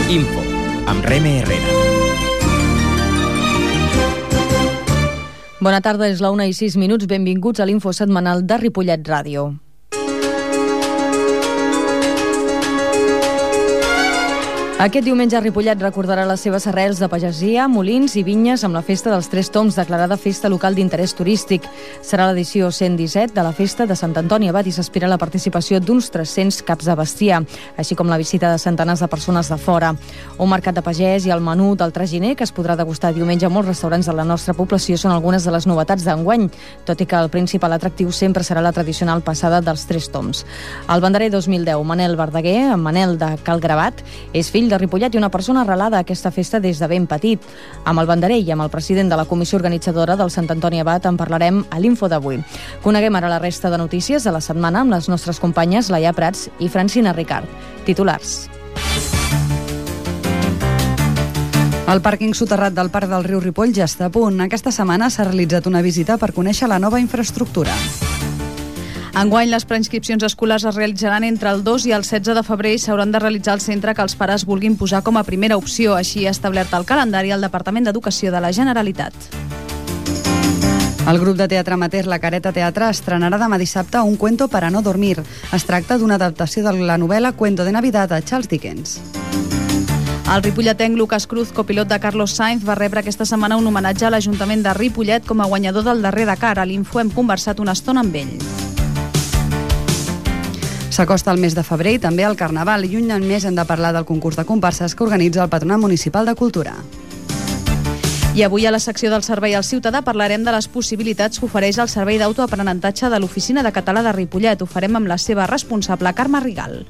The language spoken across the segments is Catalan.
Info, amb Reme Herrera. Bona tarda, és la 1:06. Benvinguts a l'Info setmanal de Ripollet Ràdio. Aquest diumenge Ripollet recordarà les seves arrels de pagesia, molins i vinyes amb la Festa dels Tres Tombs, declarada Festa Local d'Interès Turístic. Serà l'edició 117 de la Festa de Sant Antoni Abat i s'aspira a la participació d'uns 300 caps de bestiar, així com la visita de centenars de persones de fora. Un mercat de pagès i el menú del traginer que es podrà degustar diumenge a molts restaurants de la nostra població són algunes de les novetats d'enguany, tot i que el principal atractiu sempre serà la tradicional passada dels Tres Tombs. El banderer 2010, Manel Verdaguer, en Manel de Cal Gravat, és fill de Ripollet i una persona arrelada a aquesta festa des de ben petit. Amb el banderer i amb el president de la comissió organitzadora del Sant Antoni Abat en parlarem a l'Info d'avui. Coneguem ara la resta de notícies de la setmana amb les nostres companyes Laia Prats i Francina Ricard. Titulars. El pàrquing soterrat del Parc del Riu Ripoll ja està a punt. Aquesta setmana s'ha realitzat una visita per conèixer la nova infraestructura. Enguany, les preinscripcions escolars es realitzaran entre el 2 i el 16 de febrer i s'hauran de realitzar al centre que els pares vulguin posar com a primera opció. Així ha establert el calendari al Departament d'Educació de la Generalitat. El grup de teatre amateur La Careta Teatre estrenarà demà dissabte Un cuento para no dormir. Es tracta d'una adaptació de la novel·la Cuento de Navidad de Charles Dickens. El ripolletenc Lucas Cruz, copilot de Carlos Sainz, va rebre aquesta setmana un homenatge a l'Ajuntament de Ripollet com a guanyador del darrer Dakar. A l'Info hem conversat una estona amb ell. S'acosta el mes de febrer i també el Carnaval, i un any més hem de parlar del concurs de comparses que organitza el Patronat Municipal de Cultura. I avui a la secció del Servei al Ciutadà parlarem de les possibilitats que ofereix el Servei d'Autoaprenentatge de l'Oficina de Català de Ripollet. Ho farem amb la seva responsable, Carme Rigal.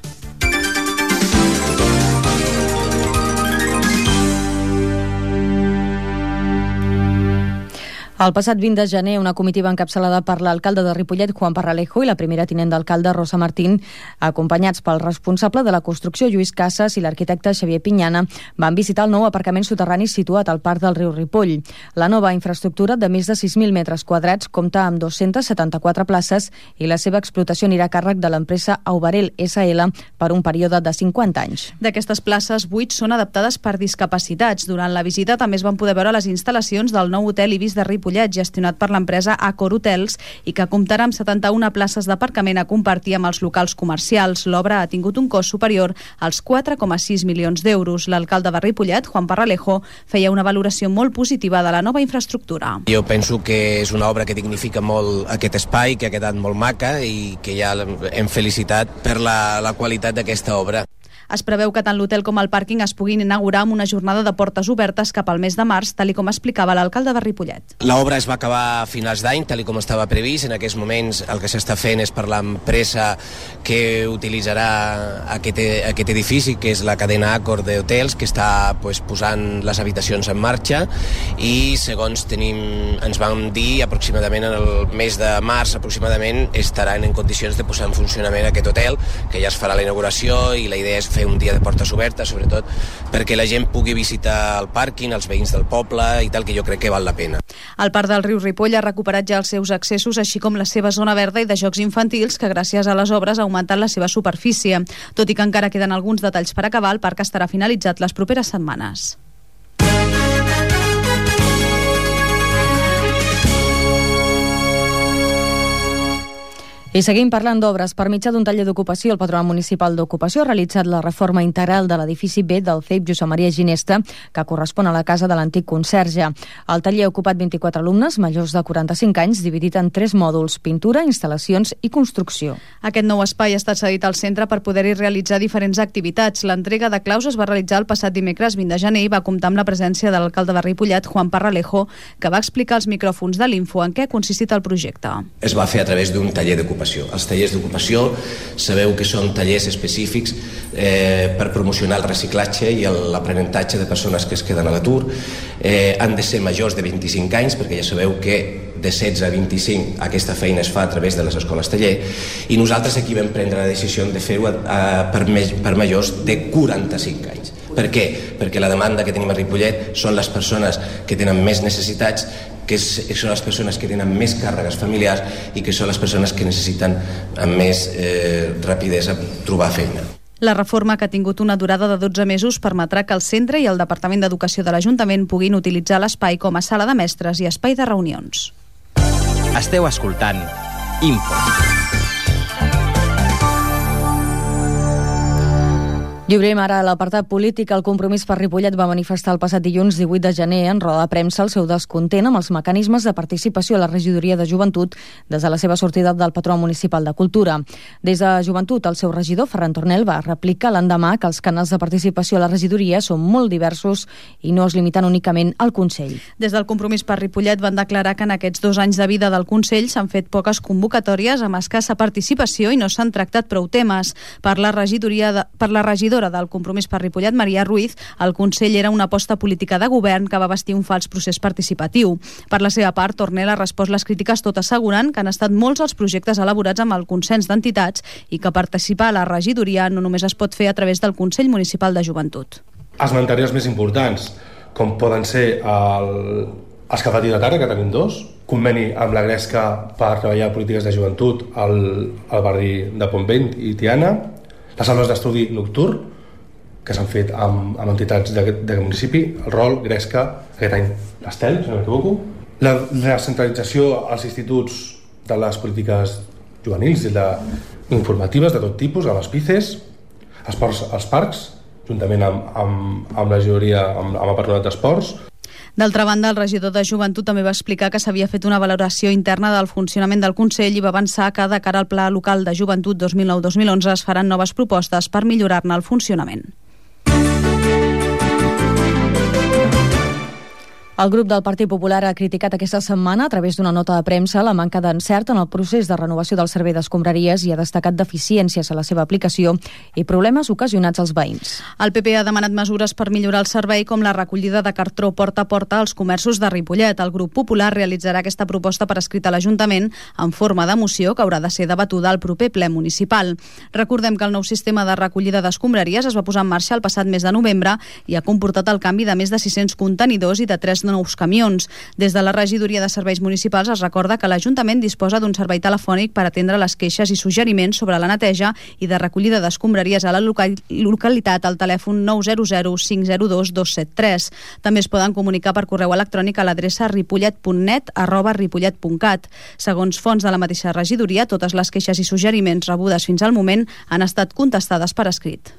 El passat 20 de gener, una comitiva encapçalada per l'alcalde de Ripollet, Juan Parralejo, i la primera tinent d'alcalde, Rosa Martín, acompanyats pel responsable de la construcció, Lluís Casas, i l'arquitecte Xavier Pinyana, van visitar el nou aparcament soterrani situat al Parc del Riu Ripoll. La nova infraestructura, de més de 6.000 metres quadrats, compta amb 274 places i la seva explotació anirà a càrrec de l'empresa Aubarel SL per un període de 50 anys. D'aquestes places, 8 són adaptades per discapacitats. Durant la visita també es van poder veure les instal·lacions del nou hotel Ibis de Ripollet, gestionat per l'empresa Accor Hotels i que comptarà amb 71 places d'aparcament a compartir amb els locals comercials. L'obra ha tingut un cost superior als 4,6 milions d'euros. L'alcalde de Ripollet, Juan Parralejo, feia una valoració molt positiva de la nova infraestructura. Jo penso que és una obra que dignifica molt aquest espai, que ha quedat molt maca i que ja hem felicitat per la qualitat d'aquesta obra. Es preveu que tant l'hotel com el pàrquing es puguin inaugurar amb una jornada de portes obertes cap al mes de març, tal com explicava l'alcalde de Ripollet. L'obra es va acabar a finals d'any, tal com estava previst. En aquests moments el que s'està fent és per l'empresa que utilitzarà aquest edifici, que és la cadena Accor d'hotels, que està posant les habitacions en marxa, i segons ens van dir, aproximadament en el mes de març aproximadament estaran en condicions de posar en funcionament aquest hotel, que ja es farà la inauguració, i la idea és fer un dia de portes obertes, sobretot perquè la gent pugui visitar el pàrquing, els veïns del poble i tal, que jo crec que val la pena. El Parc del Riu Ripoll ha recuperat ja els seus accessos, així com la seva zona verda i de jocs infantils, que gràcies a les obres ha augmentat la seva superfície. Tot i que encara queden alguns detalls per acabar, el parc estarà finalitzat les properes setmanes. I seguim parlant d'obres. Per mitjà d'un taller d'ocupació, el Patronat Municipal d'Ocupació ha realitzat la reforma integral de l'edifici B del CEIP Josep Maria Ginesta, que correspon a la casa de l'antic conserge. El taller ha ocupat 24 alumnes majors de 45 anys, dividit en 3 mòduls: pintura, instal·lacions i construcció. Aquest nou espai ha estat cedit al centre per poder-hi realitzar diferents activitats. L'entrega de claus es va realitzar el passat dimecres 20 de gener i va comptar amb la presència de l'alcalde de Ripollet, Juan Parralejo, que va explicar als micròfons de l'Info en què ha consistit el projecte. Es va fer a través d'un taller d'ocupació. Els tallers d'ocupació sabeu que són tallers específics per promocionar el reciclatge i l'aprenentatge de persones que es queden a l'atur. Han de ser majors de 25 anys, perquè ja sabeu que de 16 a 25 aquesta feina es fa a través de les escoles taller, i nosaltres aquí vam prendre la decisió de fer-ho per majors de 45 anys. Per què? Perquè la demanda que tenim a Ripollet són les persones que tenen més necessitats, que són les persones que tenen més càrregues familiars i que són les persones que necessiten amb més rapidesa trobar feina. La reforma, que ha tingut una durada de 12 mesos, permetrà que el centre i el Departament d'Educació de l'Ajuntament puguin utilitzar l'espai com a sala de mestres i espai de reunions. Esteu escoltant Info. I obrim ara l'apartat polític. El Compromís per Ripollet va manifestar el passat dilluns 18 de gener en roda de premsa el seu descontent amb els mecanismes de participació a la regidoria de Joventut des de la seva sortida del patró municipal de Cultura. Des de Joventut, el seu regidor, Ferran Tornel, va replicar l'endemà que els canals de participació a la regidoria són molt diversos i no es limiten únicament al Consell. Des del Compromís per Ripollet van declarar que en aquests 2 anys de vida del Consell s'han fet poques convocatòries amb escassa participació i no s'han tractat prou temes. Per la regidora del Compromís per Ripollet, Maria Ruiz, el Consell era una aposta política de govern que va vestir un fals procés participatiu. Per la seva part, Tornel ha respost les crítiques tot assegurant que han estat molts els projectes elaborats amb el consens d'entitats i que participar a la regidoria no només es pot fer a través del Consell Municipal de Joventut. Esmentaré els més importants, com poden ser els cafetí de tarda, que tenim 2, conveni amb la Gresca per treballar polítiques de joventut al barri de Pontvent i Tiana, les aules d'estudi nocturn, que s'han fet amb entitats d'aquest municipi, el ROL, Gresca, aquest any l'Estel, si no m'equivoco, la recentralització als instituts de les polítiques juvenils i informatives de tot tipus, a les PICES, els parcs, juntament amb la regidoria, amb el patronat d'esports. D'altra banda, el regidor de Joventut també va explicar que s'havia fet una valoració interna del funcionament del Consell i va avançar que de cara al Pla Local de Joventut 2009-2011 es faran noves propostes per millorar-ne el funcionament. El grup del Partit Popular ha criticat aquesta setmana, a través d'una nota de premsa, la manca d'encert en el procés de renovació del servei d'escombraries i ha destacat deficiències a la seva aplicació i problemes ocasionats als veïns. El PP ha demanat mesures per millorar el servei, com la recollida de cartró porta a porta als comerços de Ripollet. El grup popular realitzarà aquesta proposta per escrit a l'Ajuntament en forma de moció que haurà de ser debatuda al proper ple municipal. Recordem que el nou sistema de recollida d'escombraries es va posar en marxa el passat mes de novembre i ha comportat el canvi de més de 600 contenidors i de 3 nous camions. Des de la regidoria de serveis municipals es recorda que l'Ajuntament disposa d'un servei telefònic per atendre les queixes i suggeriments sobre la neteja i de recollida d'escombraries a la localitat al telèfon 900 502 273. També es poden comunicar per correu electrònic a l'adreça ripollet.net@ripollet.cat. Segons fonts de la mateixa regidoria, totes les queixes i suggeriments rebudes fins al moment han estat contestades per escrit.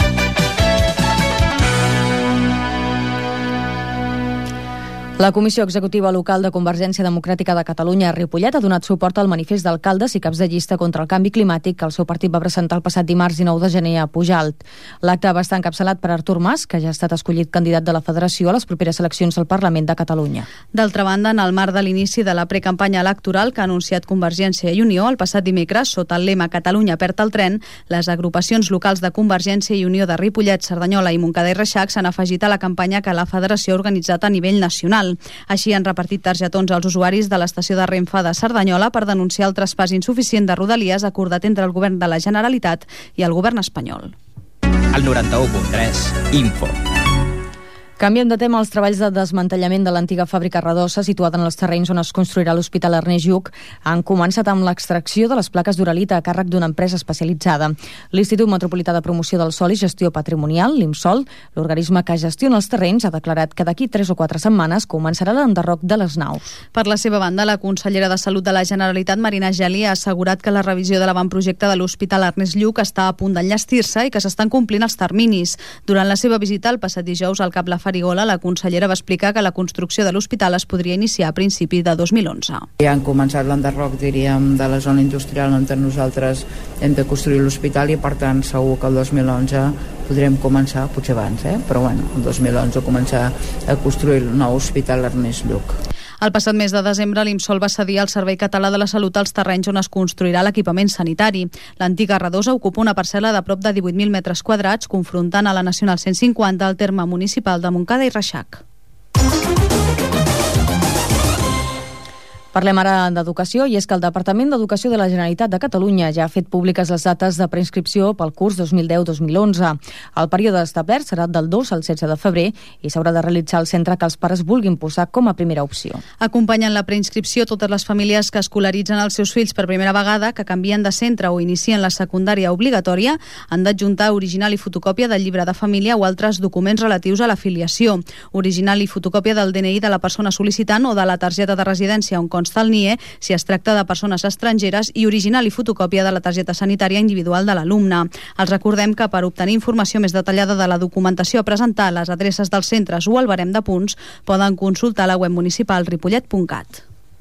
La Comissió Executiva Local de Convergència Democràtica de Catalunya a Ripollet ha donat suport al manifest d'alcaldes i caps de llista contra el canvi climàtic que el seu partit va presentar el passat dimarts 19 de gener a Pujalt. L'acte va estar encapçalat per Artur Mas, que ja ha estat escollit candidat de la Federació a les properes eleccions al Parlament de Catalunya. D'altra banda, en el marc de l'inici de la precampanya electoral que ha anunciat Convergència i Unió el passat dimecres, sota el lema Catalunya perd el tren, les agrupacions locals de Convergència i Unió de Ripollet, Cerdanyola i Montcada i Reixac s'han afegit a la campanya que la Federació ha organitzat a nivell nacional. Així han repartit targetons als usuaris de l'estació de Renfe de Cerdanyola per denunciar el traspàs insuficient de Rodalies acordat entre el govern de la Generalitat i el govern espanyol. El 91.3 Info. Canviem de tema. Els treballs de desmantellament de l'antiga fàbrica Radosa, situada en els terrenys on es construirà l'Hospital Ernest Lluch, han començat amb l'extracció de les plaques d'uralita a càrrec d'una empresa especialitzada. L'Institut Metropolità de Promoció del Sòl i Gestió Patrimonial, l'IMSOL, l'organisme que gestiona els terrenys, ha declarat que d'aquí 3 o 4 setmanes començarà l'enderroc de les naus. Per la seva banda, la consellera de Salut de la Generalitat, Marina Geli, ha assegurat que la revisió de l'avantprojecte de l'Hospital Ernest Lluch està a punt d'enllestir-se i que s'estan complint els terminis. Durant la seva visita el passat dijous al Cap La Farigola, la consellera va explicar que la construcció de l'hospital es podria iniciar a principi de 2011. Ja han començat l'enderroc, diríem, de la zona industrial on nosaltres hem de construir l'hospital i, per tant, segur que el 2011 podrem començar, potser abans, però bueno, el 2011 començar a construir el nou hospital Ernest Lluch. El passat mes de desembre, l'IMSOL va cedir al Servei Català de la Salut als terrenys on es construirà l'equipament sanitari. L'antiga Radosa ocupa una parcel·la de prop de 18.000 metres quadrats, confrontant a la Nacional 150 al terme municipal de Montcada i Reixac. Parlem ara d'educació, i és que el Departament d'Educació de la Generalitat de Catalunya ja ha fet públiques les dates de preinscripció pel curs 2010-2011. El període establert serà del 2 al 16 de febrer i s'haurà de realitzar al centre que els pares vulguin posar com a primera opció. Acompanyen la preinscripció totes les famílies que escolaritzen els seus fills per primera vegada, que canvien de centre o inicien la secundària obligatòria, han d'adjuntar original i fotocòpia del llibre de família o altres documents relatius a l'afiliació, original i fotocòpia del DNI de la persona sol·licitant o de la targeta de residència on consta el NIE si es tracta de persones estrangeres, i original i fotocòpia de la targeta sanitària individual de l'alumne. Els recordem que per obtenir informació més detallada de la documentació a presentar, les adreces dels centres o el barem de punts, poden consultar la web municipal ripollet.cat.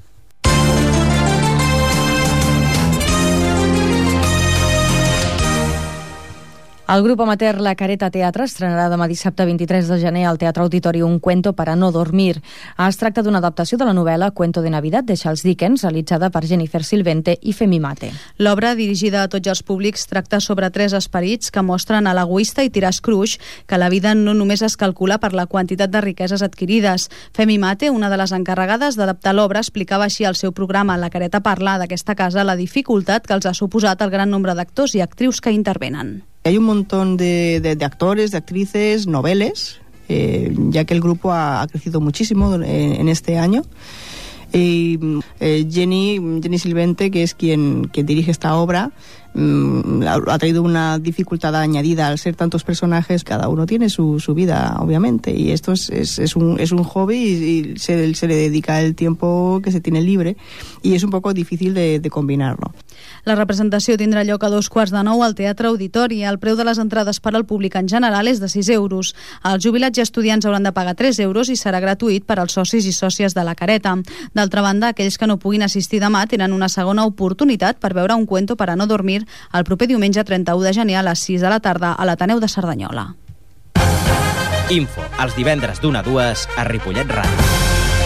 El grup amateur La Careta Teatre estrenarà demà dissabte 23 de gener al Teatre Auditori Un cuento para no dormir. Es tracta d'una adaptació de la novel·la Cuento de Navidad de Charles Dickens, realitzada per Jennifer Silvente i Femi Mate. L'obra, dirigida a tots els públics, tracta sobre 3 esperits que mostren a l'egoista i tirà Scrooge que la vida no només es calcula per la quantitat de riqueses adquirides. Femi Mate, una de les encarregades d'adaptar l'obra, explicava així al seu programa La Careta Parla d'aquesta casa la dificultat que els ha suposat el gran nombre d'actors i actrius que intervenen. Hay un montón de actores, de actrices, noveles, ya que el grupo ha crecido muchísimo en este año. Y Jenny Silvente, que es quien dirige esta obra, ha traído una dificultad añadida al ser tantos personajes. Cada uno tiene su vida, obviamente, y esto es un hobby y se le dedica el tiempo que se tiene libre, y es un poco difícil de combinarlo. La representació tindrà lloc a 8:45 al Teatre Auditori. El preu de les entrades per al públic en general és de 6 euros. Els jubilats i estudiants hauran de pagar 3 euros i serà gratuït per als socis i sòcies de La Careta. D'altra banda, aquells que no puguin assistir demà tenen una segona oportunitat per veure Un cuento para no dormir el proper diumenge 31 de gener a les 6 de la tarda a l'Ateneu de Cerdanyola. Info, els divendres d'1 a 2 a Ripollet Ràdio.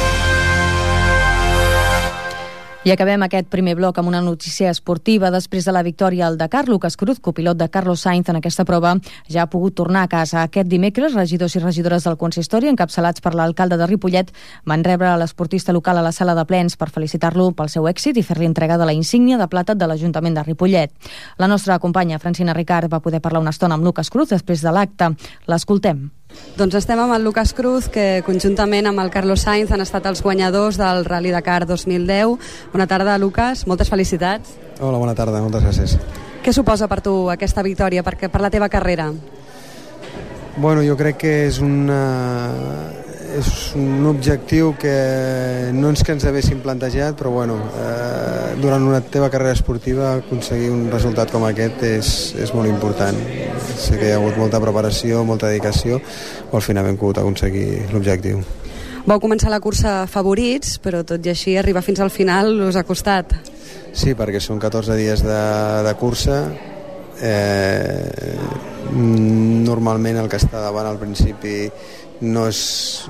I acabem aquest primer bloc amb una notícia esportiva. Després de la victòria al Dakar, Lucas Cruz, copilot de Carlos Sainz en aquesta prova, ja ha pogut tornar a casa. Aquest dimecres, regidors i regidores del consistori, encapçalats per l'alcalde de Ripollet, van rebre l'esportista local a la sala de plens per felicitar-lo pel seu èxit i fer-li entrega de la insígnia de plata de l'Ajuntament de Ripollet. La nostra companya Francina Ricard va poder parlar una estona amb Lucas Cruz després de l'acte. L'escoltem. Doncs estem amb el Lucas Cruz, que conjuntament amb el Carlos Sainz han estat els guanyadors del Rally Dakar 2010. Bona tarda, Lucas, moltes felicitats. Hola, bona tarda, moltes gràcies. Què suposa per tu aquesta victòria, per la teva carrera? Bueno, jo crec que és un objectiu que no ens haguéssim plantejat, però bueno, durant una teva carrera esportiva aconseguir un resultat com aquest és molt important. Sé que hi ha hagut molta preparació, molta dedicació, però al final hem pogut aconseguir l'objectiu. Vau començar la cursa favorits, però tot i així arribar fins al final us ha costat. Sí, perquè són 14 dies de cursa. Normalment el que està davant al principi no és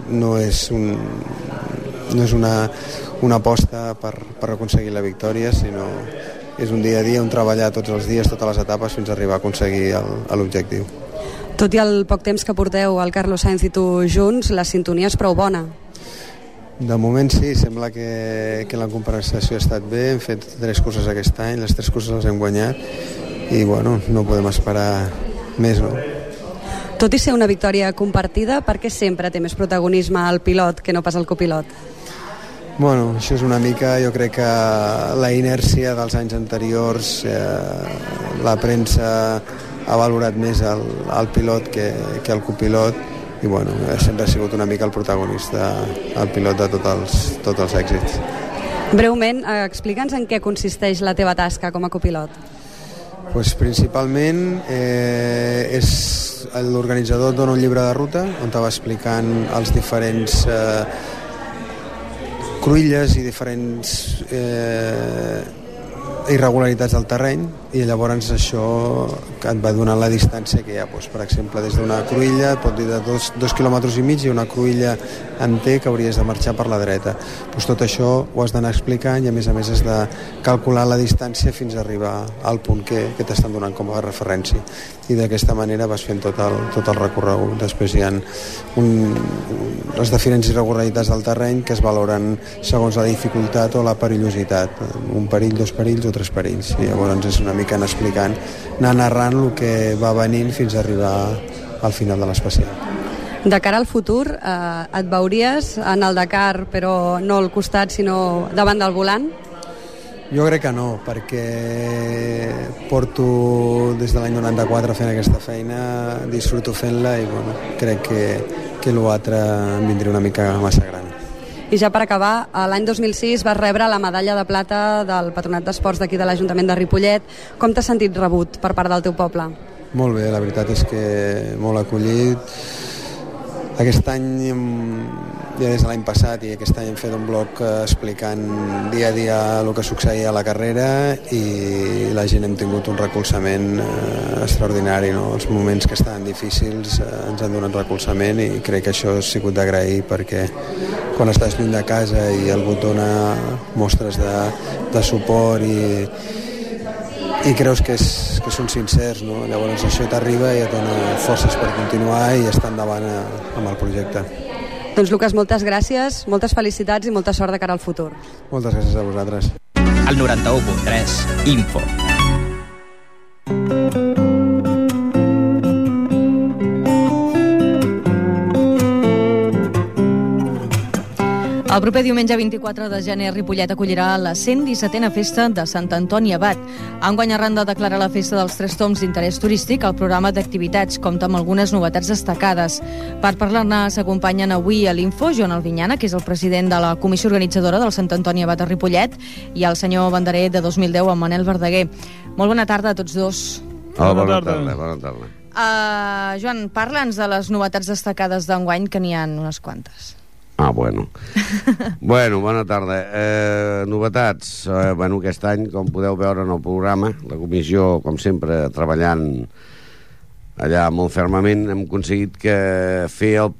una aposta per aconseguir la victòria, sinó és un dia a dia, un treballar tots els dies, totes les etapes, fins a arribar a aconseguir l'objectiu. Tot i el poc temps que porteu el Carlos Sainz i tu junts, la sintonia és prou bona. De moment sí, sembla que la compensació ha estat bé. Hem fet 3 curses aquest any, les 3 curses les hem guanyat i bueno, no podem esperar més, no? Tot i ser una victòria compartida, per què sempre té més protagonisme el pilot que no pas el copilot? Bueno, això és una mica, jo crec que la inèrcia dels anys anteriors, la premsa ha valorat més el pilot que el copilot, i bueno, sempre ha sigut una mica el protagonista, el pilot de tots els èxits. Breument, explica'ns en què consisteix la teva tasca com a copilot. Pues principalment l'organitzador dona un llibre de ruta on te va explicant els diferents cruïlles i diferents irregularitats del terreny, i llavors això et va donar la distància que hi ha, doncs, per exemple, des d'una cruïlla et pot dir de 2,5 quilòmetres i una cruïlla en T que hauries de marxar per la dreta. Doncs tot això ho has d'anar explicant, i a més has de calcular la distància fins a arribar al punt que t'estan donant com a referència, i d'aquesta manera vas fent tot el recorregut. Després hi ha les diferents irregularitats del terreny que es valoren segons la dificultat o la perillositat, un perill, 2 perills o 3 perills, i llavors és una mica anar explicant, anar narrant el que va venint fins a arribar al final de l'especial. De cara al futur, et veuries en el Dakar, però no al costat, sinó davant del volant? Jo crec que no, perquè porto des de l'any 94 fent aquesta feina, disfruto fent-la, i bueno, crec que l'altre em vindria una mica massa gran. I ja per acabar, l'any 2006 vas rebre la medalla de plata del Patronat d'Esports d'aquí de l'Ajuntament de Ripollet. Com t'has sentit rebut per part del teu poble? Molt bé, la veritat és que molt acollit. Aquest any, ja des de l'any passat, i aquest any hem fet un blog explicant dia a dia el que succeïa a la carrera, i la gent hem tingut un recolzament extraordinari, no? Els moments que estaven difícils ens han donat recolzament, i crec que això ha sigut d'agrair, perquè quan estàs lluny de casa i algú et dona mostres de suport i creus que són sincers, no? Llavors això t'arriba i et dona forces per continuar i estar endavant amb el projecte. Doncs Lucas, moltes gràcies, moltes felicitats i molta sort de cara al futur. Moltes gràcies a vosaltres. El 91.3 Info. El proper diumenge 24 de gener Ripollet acollirà la 117a festa de Sant Antoni Abat. Enguany, arran de declarar la festa dels 3 toms d'interès turístic, el programa d'activitats compta amb algunes novetats destacades. Per parlar-ne s'acompanyen avui a l'Info Joan Albinyana, que és el president de la comissió organitzadora del Sant Antoni Abat a Ripollet, i el senyor banderer de 2010, en Manel Verdaguer. Molt bona tarda a tots dos. Hola, bona tarda. Joan, parla'ns de les novetats destacades d'enguany, que n'hi ha unes quantes. Bueno, bona tarda. Novetats. Aquest any, com podeu veure en el programa, la comissió, com sempre, treballant allà molt fermament, hem aconseguit fer el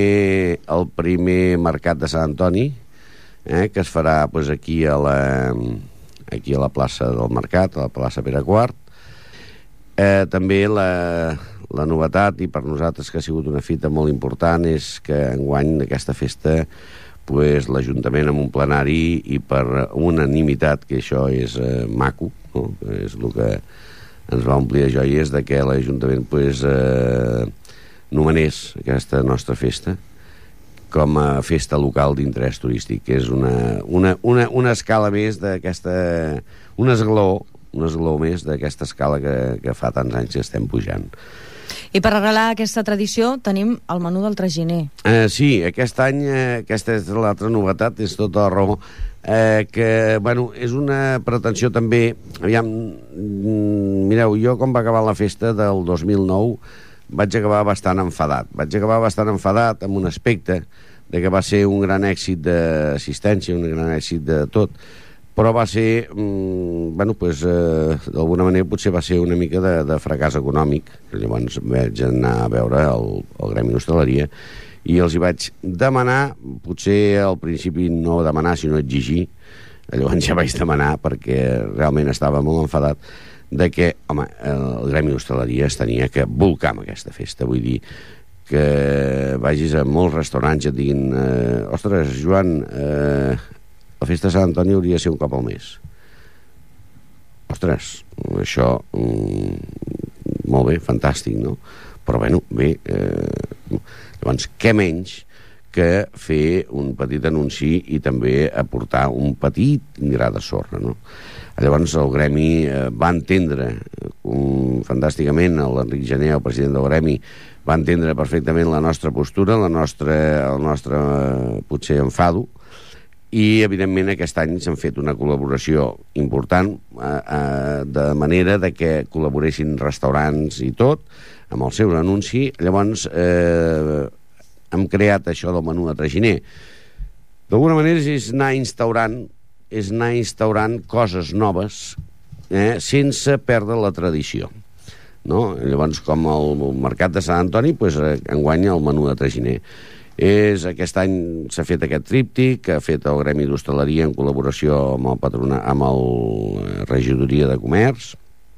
primer mercat de Sant Antoni, que es farà aquí a la plaça del Mercat, a la plaça Pere IV. També la novetat, i per nosaltres que ha sigut una fita molt important, és que enguany aquesta festa l'Ajuntament amb un plenari i per unanimitat, que això és maco, no? És el que ens va omplir de joies, de que l'Ajuntament nomenés aquesta nostra festa com a festa local d'interès turístic, que és una escala més d'aquesta, un esglaó més d'aquesta escala que fa tants anys que estem pujant. I per arrelar aquesta tradició tenim el menú del traginer. Sí, aquest any, aquesta és l'altra novetat, és tota la raó, que, és una pretensió també. Aviam, mireu, jo com va acabar la festa del 2009 vaig acabar bastant enfadat amb un aspecte de que va ser un gran èxit d'assistència, un gran èxit de tot, però va ser, d'alguna manera potser va ser una mica de fracàs econòmic. Llavors vaig anar a veure el Gremi d'Hostaleria i els hi vaig demanar, potser al principi no demanar, sinó exigir, llavors ja vaig demanar perquè realment estava molt enfadat, de que, el Gremi d'Hostaleria es tenia que bolcar amb aquesta festa. Vull dir, que vagis a molts restaurants i et diguin ostres, Joan, la festa de Sant Antoni hauria de ser un cop al mes. Ostres, això molt bé, fantàstic, no? Però bé, llavors què menys que fer un petit anunci i també aportar un petit gra de sorra, no? Llavors el Gremi va entendre fantàsticament, l'Enric Gené, el president del Gremi, va entendre perfectament la nostra postura, el nostre potser enfado, i evidentment aquest any s'han fet una col·laboració important, de manera de que col·laboressin restaurants i tot amb el seu anunci. Llavors hem creat això del menú de traginer. D'alguna manera és anar instaurant coses noves sense perdre la tradició. No? Llavors, com el Mercat de Sant Antoni, doncs, enguany el menú de traginer. Aquest any s'ha fet aquest tríptic que ha fet el Gremi d'Hostaleria en col·laboració amb el Regidoria de Comerç.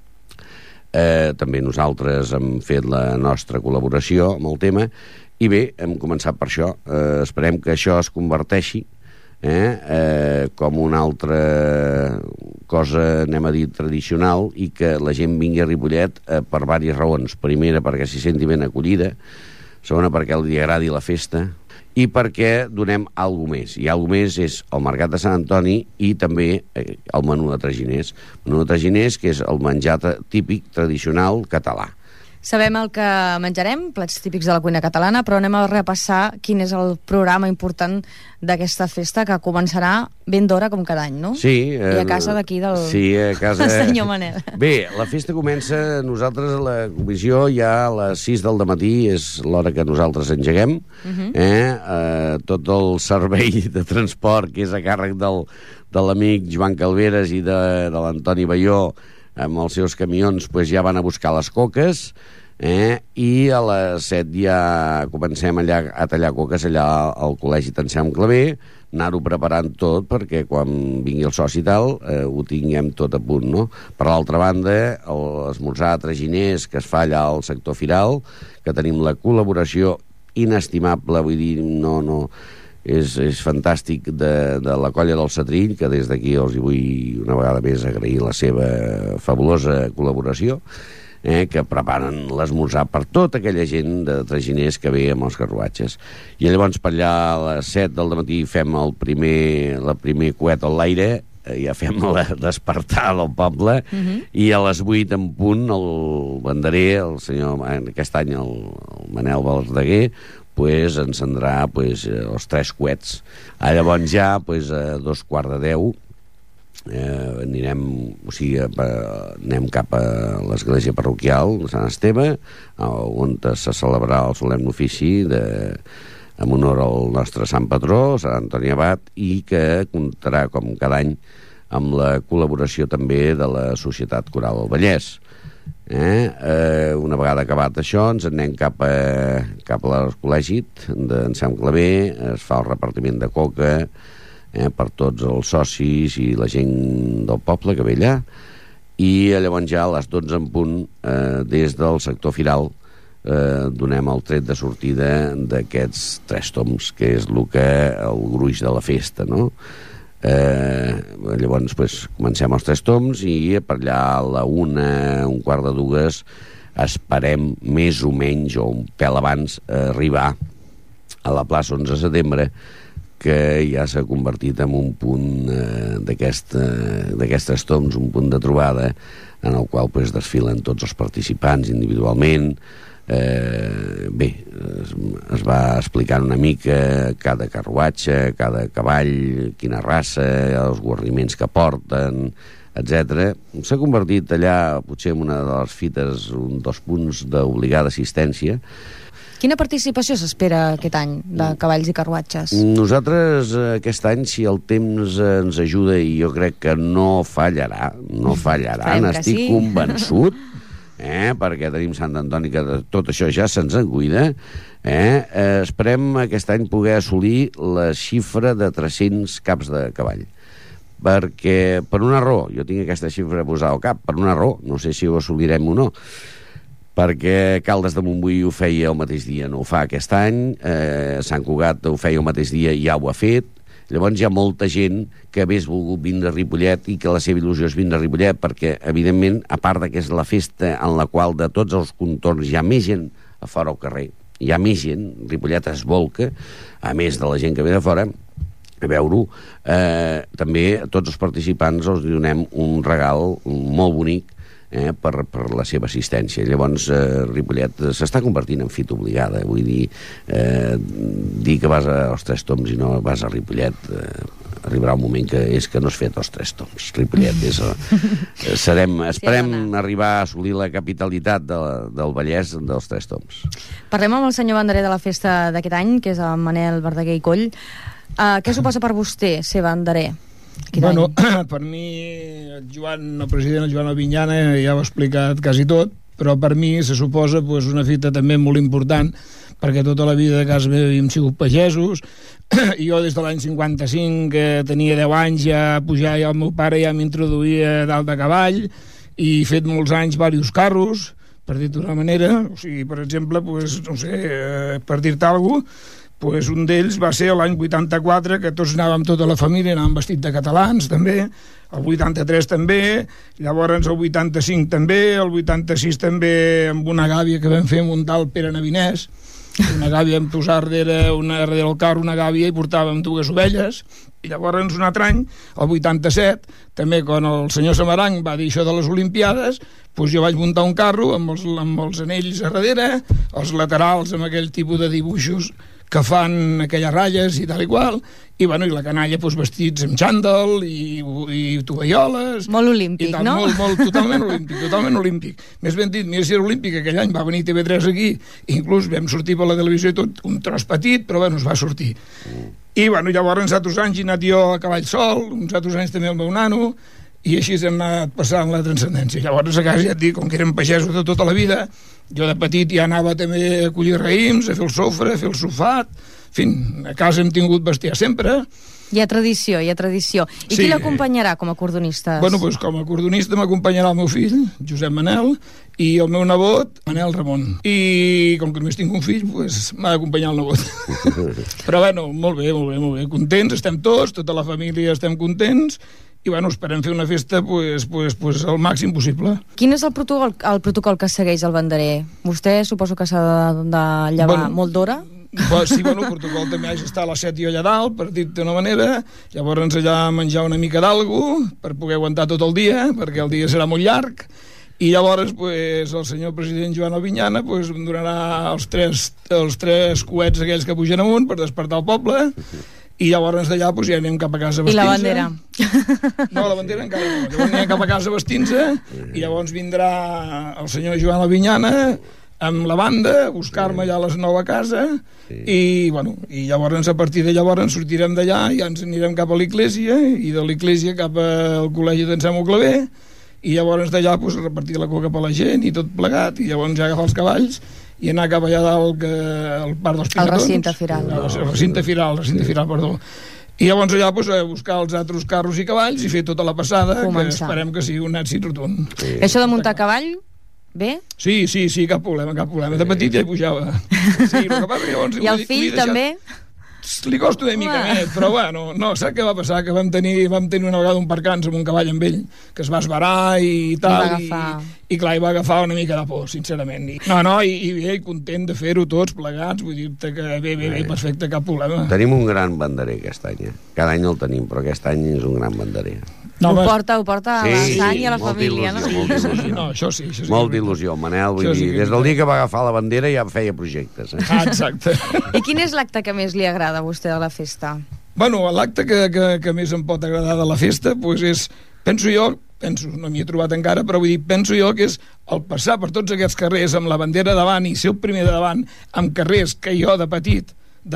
També nosaltres hem fet la nostra col·laboració amb el tema i bé, hem començat per això. Esperem que això es converteixi com una altra cosa, anem a dir, tradicional, i que la gent vingui a Ripollet per diverses raons. Primera, perquè s'hi senti ben acollida. Segona, perquè li agradi la festa. I perquè donem alguna més. I alguna més és el Mercat de Sant Antoni i també el menú de traginers. El menú de traginers, que és el menjar típic, tradicional, català. Sabem el que menjarem, plats típics de la cuina catalana, però anem a repassar quin és el programa important d'aquesta festa, que començarà ben d'hora com cada any, no? Sí. I a casa d'aquí del senyor Manel. Bé, la festa comença, nosaltres a la comissió ja a les 6 del matí, és l'hora que nosaltres engeguem. Tot el servei de transport que és a càrrec de l'amic Joan Calveres i de l'Antoni Baió, amb els seus camions, ja van a buscar les coques, i a les 7 ja comencem allà a tallar coques allà al Col·legi Tancem Claver, anar-ho preparant tot perquè quan vingui el soci i tal ho tinguem tot a punt, no? Per l'altra banda, l'esmorzar a traginers que es fa allà al sector Firal, que tenim la col·laboració inestimable, vull dir, és fantàstic, de la colla del Setrill, que des d'aquí els vull una vegada més agrair la seva fabulosa col·laboració, que preparen l'esmorzar per tota aquella gent de traginers que ve amb els carruatges. I llavors per allà a les 7 del matí fem el primer coet a l'aire, ja fem la despertar del poble, i a les 8 en punt el banderer, el senyor, aquest any el Manel Verdaguer, encendrà els 3 coets. Llavors ja a 9:45 anem cap a l'església parroquial de Sant Esteve, on se celebrarà el solemne ofici en honor al nostre sant patró, Sant Antoni Abat, i que comptarà, com cada any, amb la col·laboració també de la Societat Coral del Vallès. Una vegada acabat això ens anem cap al col·legi d'en Sant Claver, es fa el repartiment de coca per tots els socis i la gent del poble que ve allà, i llavors ja a les 12 en punt des del sector Firal donem el tret de sortida d'aquests 3 toms, que és el gruix de la festa, no? Llavors comencem els 3 toms i per allà a la 1, 1:15 esperem més o menys o un pèl abans arribar a la plaça 11 de setembre, que ja s'ha convertit en un punt d'aquestes toms, un punt de trobada en el qual desfilen tots els participants individualment. Bé, es va explicant una mica cada carruatge, cada cavall, quina raça, els guarniments que porten, etc. S'ha convertit allà potser en una de les fites, un dels punts d'obligada assistència. Quina participació s'espera aquest any de cavalls i carruatges? Nosaltres aquest any, si el temps ens ajuda, i jo crec que no fallarà, n'estic convençut, perquè tenim Sant Antoni, que tot això ja se'ns en cuida, esperem aquest any poder assolir la xifra de 300 caps de cavall. Perquè, per una raó, jo tinc aquesta xifra posada al cap, per una raó, no sé si ho assolirem o no, perquè Caldes de Montbui ho feia el mateix dia, no ho fa aquest any, Sant Cugat ho feia el mateix dia i ja ho ha fet. Llavors hi ha molta gent que hagués volgut vindre a Ripollet i que la seva il·lusió és vindre a Ripollet, perquè, evidentment, a part que és la festa en la qual de tots els contorns hi ha més gent a fora al carrer, hi ha més gent, Ripollet es volca, a més de la gent que ve de fora, a veure-ho, també a tots els participants els donem un regal molt bonic per la seva assistència. Llavors Ripollet s'està convertint en fita obligada, vull dir que vas als 3 toms i no vas a Ripollet, arribarà un moment que no has fet els 3 toms. Ripollet esperem arribar a assolir la capitalitat del Vallès dels 3 toms. Parlem amb el senyor banderer de la festa d'aquest any, que és el Manel Verdaguer i Coll. Què suposa per vostè ser banderer? Bueno, per mi el president Joan Albinyana ja ho ha explicat quasi tot, però per mi se suposa una fita també molt important, perquè tota la vida de casa meva havíem sigut pagesos, i jo des de l'any 55, que tenia 10 anys, ja pujar, i el meu pare ja m'introduïa dalt de cavall, i he fet molts anys diversos carros, per dir-ho d'una manera. O sigui, per exemple, no sé, per dir-te alguna cosa, un d'ells va ser l'any 84, que tots anàvem, tota la família, anàvem vestit de catalans, també, el 83 també, llavors el 85 també, el 86 també, amb una gàbia que vam fer muntar el Pere Navinès, una gàbia vam posar darrere el carro una gàbia i portàvem 2 ovelles, i llavors un altre any, el 87, també quan el senyor Samaranch va dir això de les Olimpiades, jo vaig muntar un carro amb els anells a darrere, els laterals amb aquell tipus de dibuixos que fan aquelles ratlles i tal i qual, i la canalla vestits amb xandall i tovalloles. Molt olímpic, tal, no? Totalment olímpic. Més ben dit, mira si era olímpic, aquell any va venir TV3 aquí, inclús vam sortir per la televisió i tot, un tros petit, però es va sortir. I llavors uns altres anys he anat jo a cavall sol, uns altres anys també el meu nano, i així hem anat passant la transcendència. Llavors a casa ja et dic, com que érem pagesos de tota la vida, jo de petit ja anava també a collir raïms, a fer el sofre, a fer el sofat, en fi, a casa hem tingut bestiar sempre. Hi ha tradició. I qui l'acompanyarà com a cordonista? Com a cordonista m'acompanyarà el meu fill, Josep Manel, i el meu nebot, Manel Ramon. I com que només tinc un fill, m'ha d'acompanyar el nebot. Però molt bé, contents, estem tots, tota la família estem contents, i esperem fer una festa el màxim possible. Quin és el protocol que segueix el banderer? Vostè suposo que s'ha de llevar molt d'hora? Sí, el protocol també és estar a les 7 i allà dalt, per dir-te d'una manera, llavors allà menjar una mica d'algú per poder aguantar tot el dia, perquè el dia serà molt llarg, i llavors el senyor president Joan Albinyana em donarà els tres coets aquells que pugen amunt per despertar el poble, i llavors d'allà ja anem cap a casa vestint-se. I la bandera? No, la bandera encara no. Llavors anem cap a casa vestint-se, i llavors vindrà el senyor Joan Albinyana amb la banda a buscar-me allà a les 9 a casa, i llavors a partir de llavors sortirem d'allà i ens anirem cap a l'església, i de l'església cap al col·legi d'en Samu Clavé, i llavors d'allà repartir la coca per la gent i tot plegat, i llavors ja agafar els cavalls i anar cap allà dalt al parc dels Pigatons. El recinte firal. El recinte firal, perdó. I llavors allà a buscar els altres carros i cavalls i fer tota la passada, que esperem que sigui un èxit rotund. Això de muntar cavall, bé? Sí, cap problema. De petit ja hi pujava. I el fill també? Li costa una mica més, però no, saps què va passar? Que vam tenir una vegada un percans amb un cavall amb ell, que es va esvarar i tal, i clar, hi va agafar una mica de por, sincerament. I content de fer-ho tots plegats, vull dir-te que bé, perfecte, cap problema. Tenim un gran banderer aquest any, Cada any el tenim, però aquest any és un gran banderer. Ho porta a la sang i a la família, no? No, això sí. Molt d'il·lusió, Manel, vull dir, des del dia que va agafar la bandera ja feia projectes. Exacte. I quin és l'acte que més li agrada a vostè de la festa? L'acte que més em pot agradar de la festa és, penso, no m'hi he trobat encara, però penso jo que és el passar per tots aquests carrers amb la bandera davant i ser el primer de davant amb carrers que jo de petit,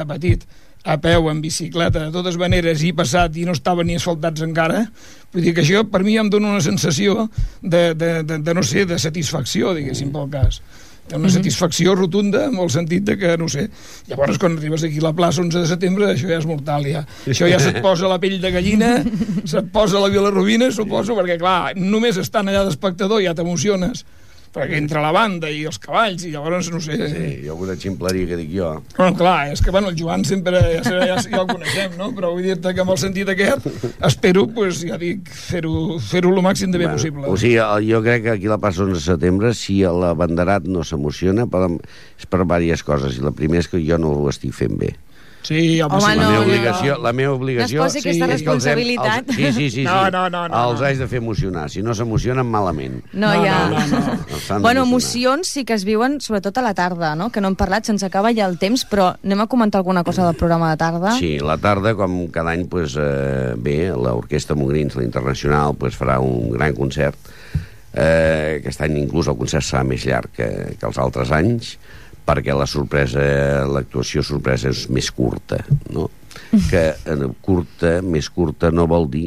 a peu, en bicicleta, de totes maneres, i passat i no estaven ni asfaltats encara. Vull dir que això per mi em dona una sensació no sé, de satisfacció, diguéssim, pel cas. Una satisfacció rotunda, en el sentit de que, no sé, llavors quan arribes aquí a la plaça 11 de setembre, això ja és mortal, ja. Això ja se't posa la pell de gallina, se't posa la bilirrubina, suposo, perquè, clar, només estant allà d'espectador ja t'emociones, perquè entre la banda i els cavalls, i llavors, no sé... Sí, hi ha alguna ximpleria que dic jo. Bueno, clar, és que, el Joan sempre, ja el coneixem, no? Però vull dir-te que amb el sentit aquest, espero, ja dic, fer-ho el màxim de bé possible. O sigui, jo crec que aquí a la plaça 11 de setembre, si l'abanderat no s'emociona, és per diverses coses, i la primera és que jo no ho estic fent bé. Sí, la meva obligació no es posi aquesta responsabilitat. Sí. Els haig de fer emocionar. Si no s'emocionen, malament. No. Bueno, emocions sí que es viuen, sobretot a la tarda, no? Que no hem parlat, se'ns acaba ja el temps, però anem a comentar alguna cosa del programa de tarda. Sí, la tarda, com cada any, bé, l'Orquestra Mogrins, la Internacional, farà un gran concert. Aquest any inclús el concert serà més llarg que els altres anys, perquè l'actuació sorpresa és més curta, no? Que més curta no vol dir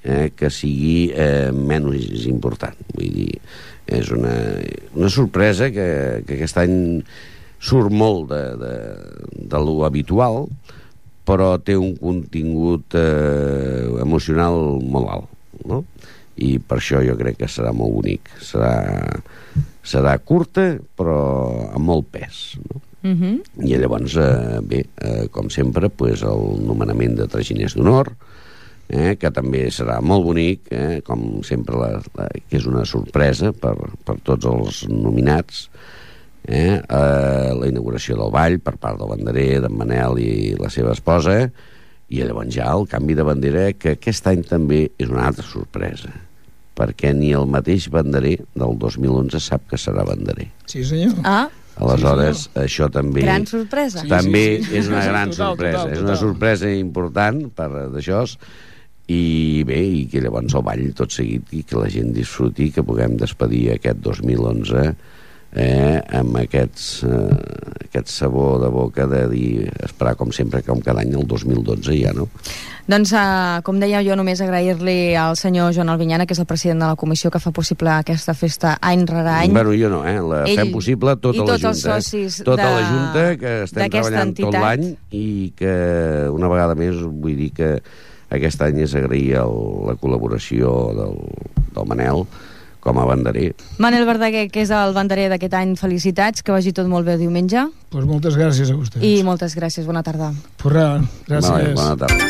que sigui menys important. Vull dir, és una sorpresa que aquest any surt molt de lo habitual, però té un contingut emocional molt alt, no? I per això jo crec que serà molt bonic. Serà curta, però amb molt pes, no? I llavors, bé, com sempre, el nomenament de traginers d'honor, que també serà molt bonic, com sempre, que és una sorpresa per tots els nominats, la inauguració del ball per part del banderer, d'en Manel i la seva esposa, i llavors ja el canvi de bandera, que aquest any també és una altra sorpresa, perquè ni el mateix banderer del 2011 sap que serà banderer. Sí, senyor. Aleshores, sí, això també... Gran sorpresa. També és una gran sorpresa. És una sorpresa important per d'això, i bé, i que llavors el ball tot seguit i que la gent disfruti, que puguem despedir aquest 2011 amb aquest sabor de boca de dir, esperar com sempre, com cada any el 2012 ja, no? Doncs, com deia jo, només agrair-li al senyor Joan Albinyana, que és el president de la comissió que fa possible aquesta festa any rere any. Bueno, jo no, la fem possible tota la Junta. I tots els socis tota la Junta, que estem treballant tot l'any, i que una vegada més vull dir que aquest any és agrair la col·laboració del Manel com a banderer. Manel Verdaguer, que és el banderer d'aquest any, felicitats, que vagi tot molt bé diumenge. Pues moltes gràcies a vostès. I moltes gràcies, bona tarda. Pues res, gràcies. Bona tarda.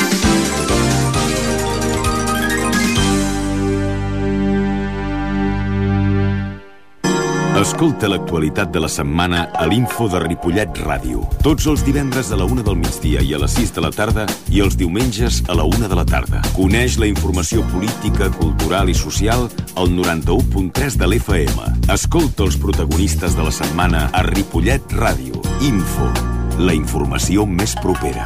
Escolta l'actualitat de la setmana a l'Info de Ripollet Ràdio. Tots els divendres a la 1 del migdia i a les 6 de la tarda i els diumenges a la 1 de la tarda. Coneix la informació política, cultural i social al 91.3 de l'FM. Escolta els protagonistes de la setmana a Ripollet Ràdio. Info, la informació més propera.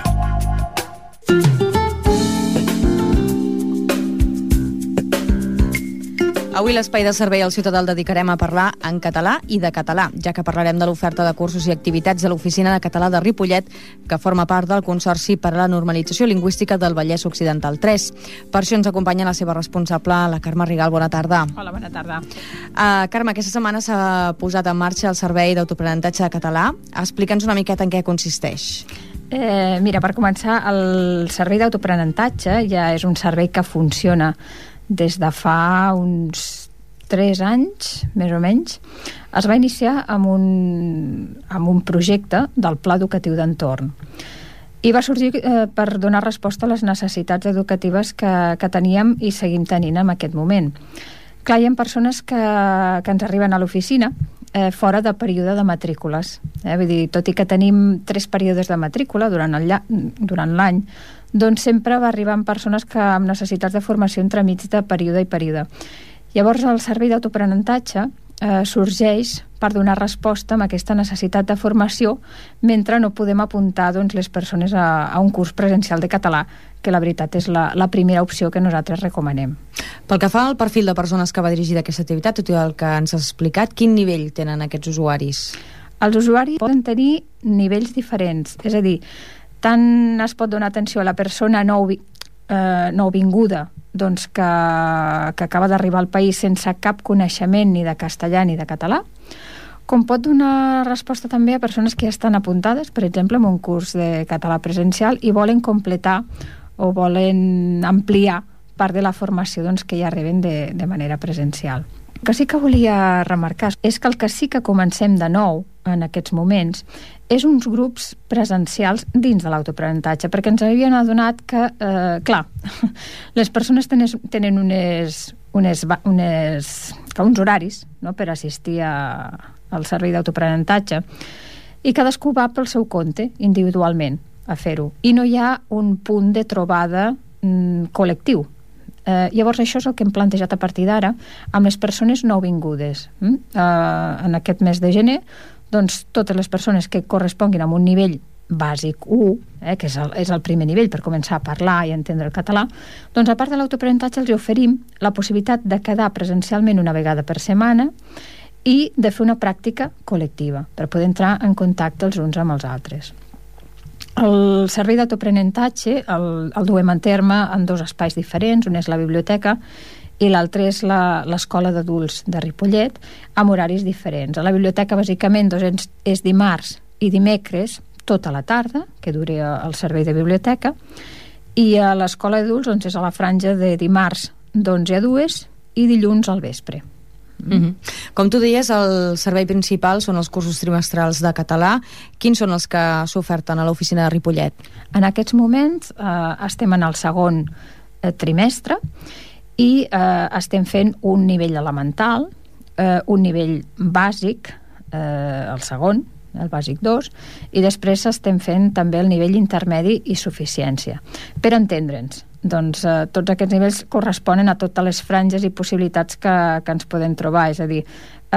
Avui l'Espai de Servei al Ciutadà el dedicarem a parlar en català i de català, ja que parlarem de l'oferta de cursos i activitats de l'Oficina de Català de Ripollet, que forma part del Consorci per a la Normalització Lingüística del Vallès Occidental 3. Per això ens acompanya la seva responsable, la Carme Rigal. Bona tarda. Hola, bona tarda. Carme, aquesta setmana s'ha posat en marxa el Servei d'Autoaprenentatge de Català. Explica'ns una miqueta en què consisteix. Mira, per començar, el Servei d'Autoaprenentatge ja és un servei que funciona des de fa uns 3 anys, més o menys. Es va iniciar amb un projecte del Pla Educatiu d'Entorn i va sorgir per donar resposta a les necessitats educatives que teníem i seguim tenint en aquest moment. Clar, hi ha persones que ens arriben a l'oficina fora de període de matrícules. Vull dir, tot i que tenim 3 períodes de matrícula durant l'any, doncs sempre va arribar amb persones amb necessitats de formació entremig de període i període. Llavors el servei d'autoaprenentatge sorgeix per donar resposta a aquesta necessitat de formació mentre no podem apuntar les persones a un curs presencial de català, que la veritat és la primera opció que nosaltres recomanem. Pel que fa al perfil de persones que va dirigir aquesta activitat, tot i el que ens has explicat, quin nivell tenen aquests usuaris? Els usuaris poden tenir nivells diferents, és a dir, tant es pot donar atenció a la persona nouvinguda, doncs que acaba d'arribar al país sense cap coneixement ni de castellà ni de català, com pot donar resposta també a persones que ja estan apuntades, per exemple, en un curs de català presencial i volen completar o volen ampliar part de la formació que ja reben de manera presencial. El que sí que volia remarcar és que el que sí que comencem de nou en aquests moments és uns grups presencials dins de l'autoaprenentatge, perquè ens havíem adonat que, clar, les persones tenen uns horaris, no?, per assistir al servei d'autoaprenentatge, i cadascú va pel seu compte, individualment, a fer-ho. I no hi ha un punt de trobada col·lectiu. Llavors això és el que hem plantejat a partir d'ara amb les persones nouvingudes. En aquest mes de gener, doncs totes les persones que corresponguin a un nivell bàsic 1, que és el primer nivell per començar a parlar i entendre el català, doncs a part de l'autoaprenentatge els oferim la possibilitat de quedar presencialment una vegada per setmana i de fer una pràctica col·lectiva per poder entrar en contacte els uns amb els altres. El servei d'autoaprenentatge el duem en terme en 2 espais diferents, un és la biblioteca i l'altre és l'escola d'adults de Ripollet, amb horaris diferents. A la biblioteca, bàsicament, és dimarts i dimecres, tota la tarda, que duri el servei de biblioteca, i a l'escola d'adults doncs, és a la franja de dimarts d'11 a 2 i dilluns al vespre. Com tu deies, el servei principal són els cursos trimestrals de català. Quins són els que s'oferten a l'oficina de Ripollet? En aquests moments estem en el segon trimestre i estem fent un nivell elemental, un nivell bàsic, el segon, el bàsic 2, i després estem fent també el nivell intermedi i suficiència. Per entendre'ns, doncs tots aquests nivells corresponen a totes les franges i possibilitats que ens podem trobar, és a dir,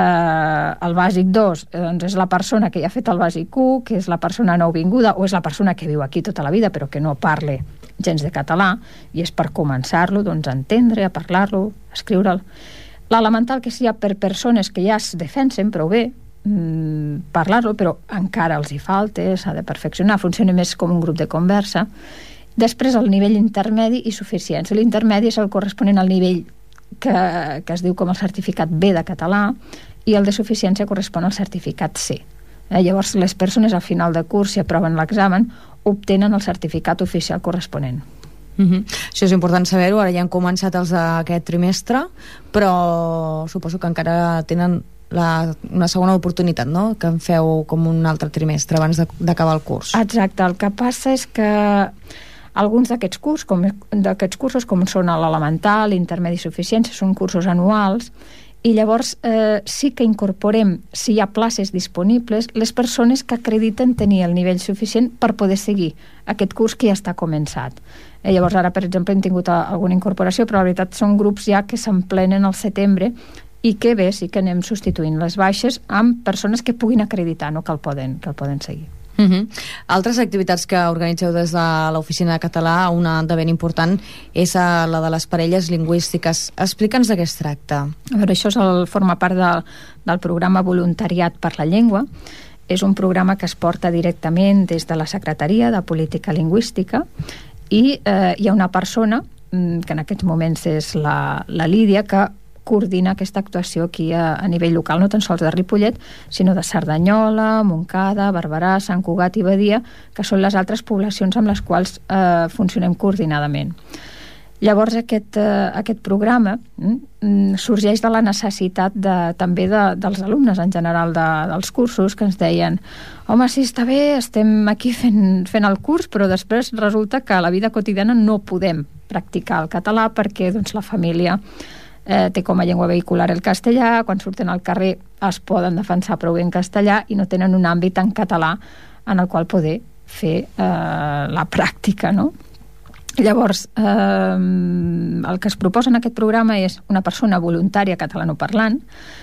el bàsic 2 doncs és la persona que ja ha fet el bàsic 1, que és la persona nouvinguda, o és la persona que viu aquí tota la vida però que no parle gens de català, i és per començar-lo doncs, a entendre, a parlar-lo, a escriure'l. L'elemental, que és ja per persones que ja es defensen prou bé, parlar-lo, però encara els hi falta, s'ha de perfeccionar, funciona més com un grup de conversa. Després el nivell intermedi i suficiència. L'intermedi és el corresponent al nivell que es diu com el certificat B de català, i el de suficiència correspon al certificat C. Llavors les persones al final de curs, si aproven l'examen, obtenen el certificat oficial corresponent. Això és important saber-ho. Ara ja han començat els d'aquest trimestre, però suposo que encara tenen una segona oportunitat, no? Que en feu com un altre trimestre abans d'acabar el curs. Exacte, el que passa és que alguns d'aquests cursos, com són l'elemental, l'intermedi i suficiència, són cursos anuals, i llavors sí que incorporem, si hi ha places disponibles, les persones que acrediten tenir el nivell suficient per poder seguir aquest curs que ja està començat. Llavors ara, per exemple, hem tingut alguna incorporació, però la veritat són grups ja que s'emplenen al setembre, i que bé, sí que anem substituint les baixes amb persones que puguin acreditar, no? que el poden seguir. Altres activitats que organitzeu des de l'Oficina de Català, una de ben important és la de les parelles lingüístiques. Explica'ns de què es tracta. A veure, això forma part del programa Voluntariat per la Llengua. És un programa que es porta directament des de la Secretaria de Política Lingüística, i hi ha una persona, que en aquests moments és la Lídia, que coordina aquesta actuació aquí a nivell local, no tan sols de Ripollet, sinó de Cerdanyola, Montcada, Barberà, Sant Cugat i Badia, que són les altres poblacions amb les quals funcionem coordinadament. Llavors aquest programa sorgeix de la necessitat també dels alumnes en general dels cursos, que ens deien: home, sí, està bé, estem aquí fent el curs, però després resulta que a la vida quotidiana no podem practicar el català perquè doncs, la família té com a llengua vehicular el castellà, quan surten al carrer es poden defensar prou bé en castellà i no tenen un àmbit en català en el qual poder fer la pràctica, no? Llavors, el que es proposa en aquest programa és una persona voluntària catalanoparlant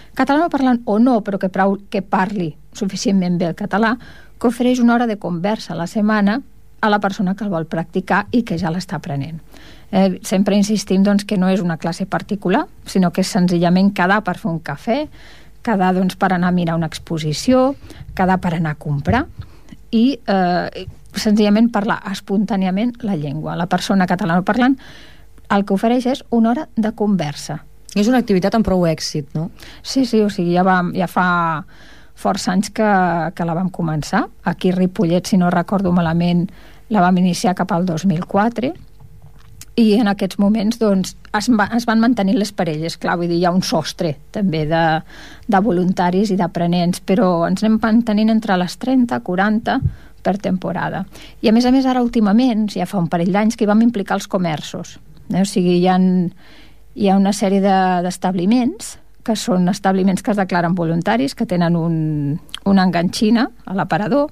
o no, però que parli suficientment bé el català, que ofereix una hora de conversa a la setmana a la persona que el vol practicar i que ja l'està aprenent. Sempre insistim doncs, que no és una classe particular, sinó que és senzillament quedar per fer un cafè, quedar doncs, per anar a mirar una exposició, quedar per anar a comprar i senzillament parlar espontàniament la llengua. La persona catalanoparlant el que ofereix és una hora de conversa. És una activitat amb prou èxit, no? Sí, o sigui, ja fa força anys que la vam començar. Aquí a Ripollet, si no recordo malament, la vam iniciar cap al 2004, i en aquests moments doncs, es van mantenint les parelles. Clar, vull dir, hi ha un sostre també de voluntaris i d'aprenents, però ens anem mantenint entre les 30-40 per temporada. I a més, ara últimament, ja fa un parell d'anys, que hi vam implicar els comerços. O sigui, hi ha una sèrie d'establiments que són establiments que es declaren voluntaris, que tenen una enganxina a l'aparador,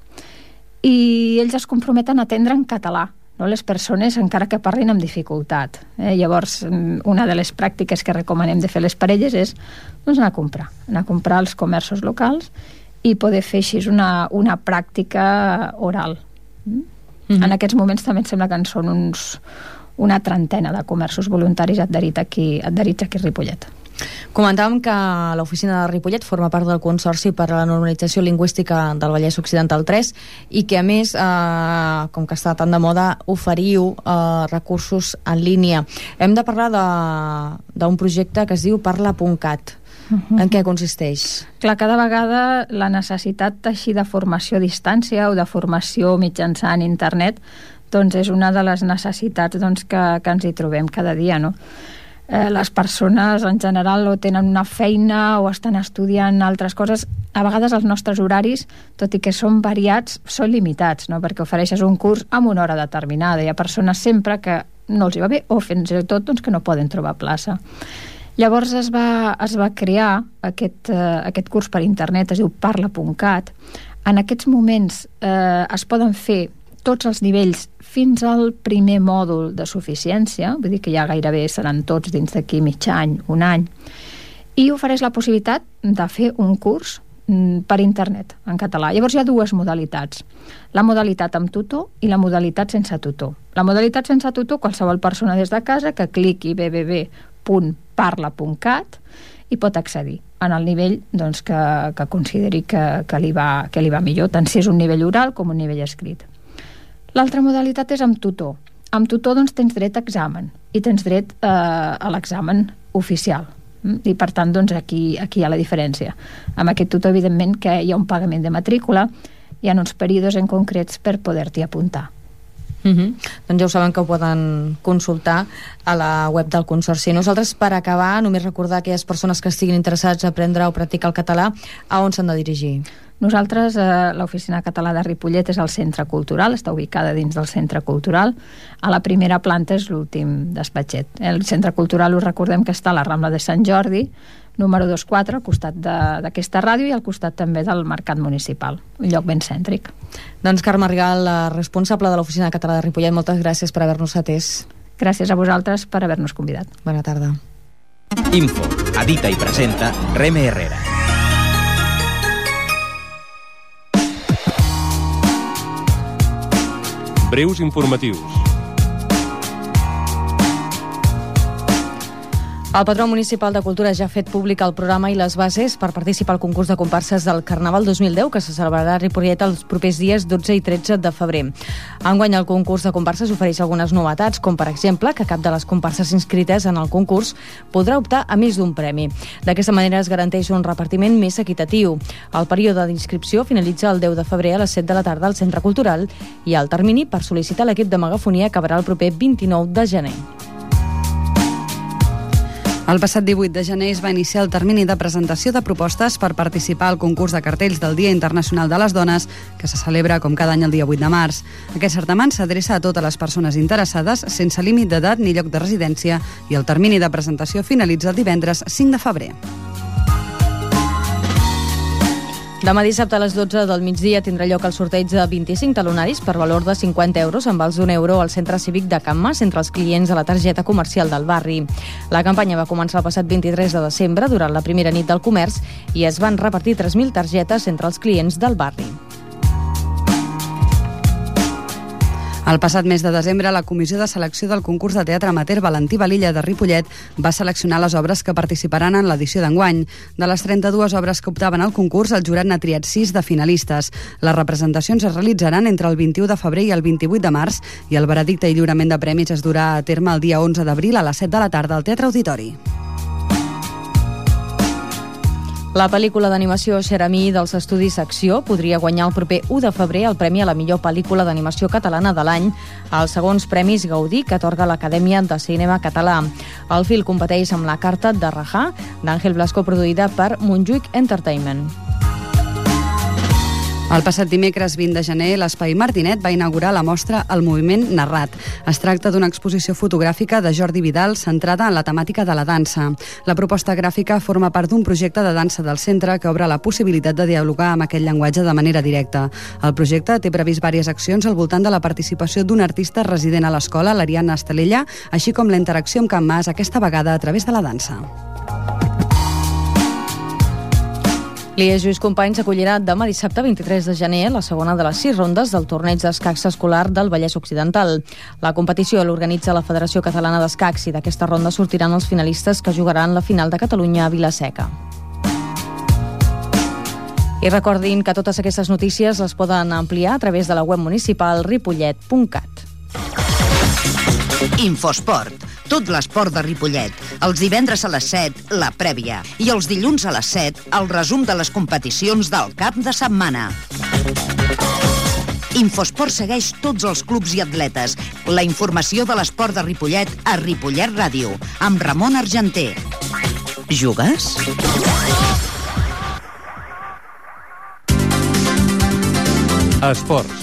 i ells es comprometen a atendre en català, no? Les persones, encara que parlin amb dificultat. Llavors, una de les pràctiques que recomanem de fer les parelles és doncs, anar a comprar als comerços locals i poder fer així una pràctica oral. En aquests moments també em sembla que en són una trentena de comerços voluntaris adherits aquí a Ripollet. Comentàvem que l'oficina de Ripollet forma part del Consorci per a la Normalització Lingüística del Vallès Occidental 3 i que, a més, com que està tan de moda, oferiu recursos en línia. Hem de parlar d'un projecte que es diu Parla.cat. En què consisteix? Clar, cada vegada la necessitat així de formació a distància o de formació mitjançant internet doncs és una de les necessitats que ens hi trobem cada dia, no? Les persones en general o tenen una feina o estan estudiant altres coses. A vegades els nostres horaris, tot i que són variats, són limitats, no? Perquè ofereixes un curs amb una hora determinada. Hi ha persones sempre que no els hi va bé o fins i tot que no poden trobar plaça. Llavors es va crear aquest curs per internet, es diu Parla.cat. En aquests moments es poden fer tots els nivells fins al primer mòdul de suficiència, vull dir que ja gairebé seran tots dins d'aquí mig any, un any, i ofereix la possibilitat de fer un curs per internet en català. Llavors hi ha dues modalitats, la modalitat amb tutor i la modalitat sense tutor. La modalitat sense tutor, qualsevol persona des de casa que cliqui www.parla.cat i pot accedir en el nivell que consideri que li va millor, tant si és un nivell oral com un nivell escrit. L'altra modalitat és amb tutor. Amb tutor tens dret a examen i tens dret a l'examen oficial. I per tant aquí hi ha la diferència. Amb aquest tutor, evidentment, que hi ha un pagament de matrícula, hi ha uns períodes en concrets per poder-t'hi apuntar. Doncs ja ho saben que ho poden consultar a la web del Consorci. Nosaltres, per acabar, només recordar a aquelles persones que estiguin interessats a aprendre o practicar el català, a on s'han de dirigir? Nosaltres, l'Oficina Català de Ripollet és el Centre Cultural, està ubicada dins del Centre Cultural. A la primera planta és l'últim despatxet. El Centre Cultural, us recordem que està a la Rambla de Sant Jordi, número 24, al costat d'aquesta ràdio i al costat també del Mercat Municipal, un lloc ben cèntric. Doncs Carme Rigal, responsable de l'Oficina Català de Ripollet, moltes gràcies per haver-nos atès. Gràcies a vosaltres per haver-nos convidat. Bona tarda. Info, edita i presenta Reme Herrera. Breus informatius. El patró municipal de Cultura ja ha fet públic el programa i les bases per participar al concurs de comparses del Carnaval 2010, que se celebrarà a Ripollet els propers dies 12 i 13 de febrer. Enguany el concurs de comparses ofereix algunes novetats, com per exemple que cap de les comparses inscrites en el concurs podrà optar a més d'un premi. D'aquesta manera es garanteix un repartiment més equitatiu. El període d'inscripció finalitza el 10 de febrer a les 7 de la tarda al Centre Cultural i el termini per sol·licitar l'equip de megafonia acabarà el proper 29 de gener. El passat 18 de gener es va iniciar el termini de presentació de propostes per participar al concurs de cartells del Dia Internacional de les Dones, que se celebra com cada any el dia 8 de març. Aquest certamen s'adreça a totes les persones interessades, sense límit d'edat ni lloc de residència, i el termini de presentació finalitza divendres 5 de febrer. Demà dissabte a les 12 del migdia tindrà lloc el sorteig de 25 talonaris per valor de 50 euros amb vals d'1 al Centre Cívic de Can Mas entre els clients de la targeta comercial del barri. La campanya va començar el passat 23 de desembre durant la primera nit del comerç i es van repartir 3.000 targetes entre els clients del barri. El passat mes de desembre, la Comissió de Selecció del concurs de teatre amateur Valentí Valilla de Ripollet va seleccionar les obres que participaran en l'edició d'enguany. De les 32 obres que optaven al concurs, el jurat n'ha triat 6 de finalistes. Les representacions es realitzaran entre el 21 de febrer i el 28 de març i el veredicte i lliurament de premis es durà a terme el dia 11 d'abril a les 7 de la tarda al Teatre Auditori. La pel·lícula d'animació Xeramí dels Estudis Acció podria guanyar el proper 1 de febrer el premi a la millor pel·lícula d'animació catalana de l'any als segons Premis Gaudí que atorga l'Acadèmia de Cinema Català. El film competeix amb La carta de Rajà, d'Àngel Blasco, produïda per Montjuïc Entertainment. El passat dimecres 20 de gener, l'Espai Martinet va inaugurar la mostra El moviment narrat. Es tracta d'una exposició fotogràfica de Jordi Vidal centrada en la temàtica de la dansa. La proposta gràfica forma part d'un projecte de dansa del centre que obre la possibilitat de dialogar amb aquest llenguatge de manera directa. El projecte té previst diverses accions al voltant de la participació d'un artista resident a l'escola, l'Ariadna Estalella, així com la interacció amb Can Mas, aquesta vegada a través de la dansa. L'IES Lluís Companys acollirà demà dissabte 23 de gener la segona de les 6 rondes del torneig d'escacs escolar del Vallès Occidental. La competició l'organitza la Federació Catalana d'Escacs i d'aquesta ronda sortiran els finalistes que jugaran la final de Catalunya a Vila-seca. I recordin que totes aquestes notícies les poden ampliar a través de la web municipal ripollet.cat. Infosport. Tot l'esport de Ripollet. Els divendres a les 7, la prèvia. I els dilluns a les 7, el resum de les competicions del cap de setmana. Infosport segueix tots els clubs i atletes. La informació de l'esport de Ripollet a Ripollet Ràdio, amb Ramon Argenter. Jugues? Esports.